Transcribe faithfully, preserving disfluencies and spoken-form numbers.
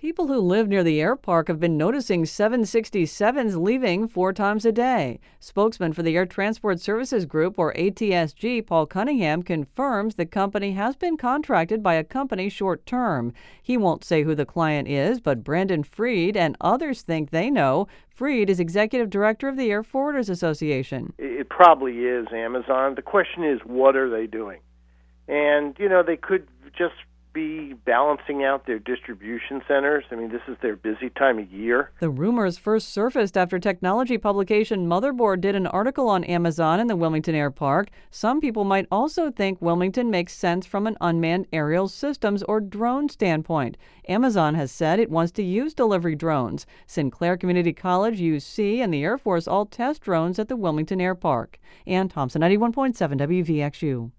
People who live near the air park have been noticing seven sixty-sevens leaving four times a day. Spokesman for the Air Transport Services Group, or A T S G, Paul Cunningham, confirms the company has been contracted by a company short term. He won't say who the client is, but Brandon Freed and others think they know. Freed is executive director of the Air Forwarders Association. It probably is Amazon. The question is, what are they doing? And, you know, they could just be balancing out their distribution centers. I mean, this is their busy time of year. The rumors first surfaced after technology publication Motherboard did an article on Amazon in the Wilmington Air Park. Some people might also think Wilmington makes sense from an unmanned aerial systems or drone standpoint. Amazon has said it wants to use delivery drones. Sinclair Community College, U C, and the Air Force all test drones at the Wilmington Air Park. Ann Thompson, ninety-one point seven W V X U.